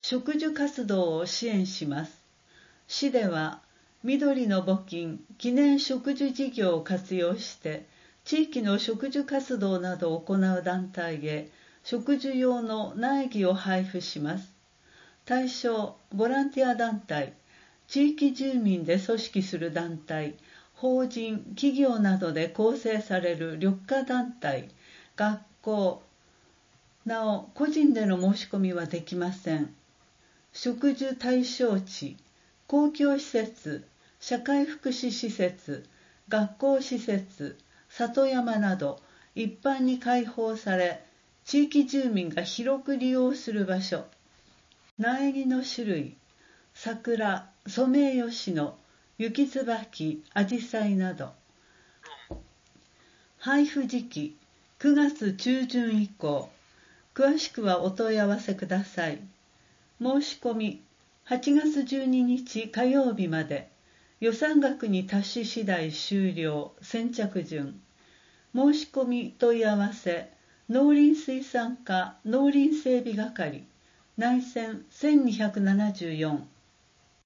植樹活動を支援します。市では緑の募金記念植樹事業を活用して地域の植樹活動などを行う団体へ植樹用の苗木を配布します。対象ボランティア団体、地域住民で組織する団体、法人、企業などで構成される緑化団体、学校、なお個人での申し込みはできません。植樹対象地、公共施設、社会福祉施設、学校施設、里山など一般に開放され、地域住民が広く利用する場所。苗木の種類、桜、ソメイヨシノ、雪椿、アジサイなど。配布時期、9月中旬以降。詳しくはお問い合わせください。申し込み、8月12日火曜日まで。予算額に達し次第終了。先着順。申し込み問い合わせ、農林水産課農林整備係、内線1274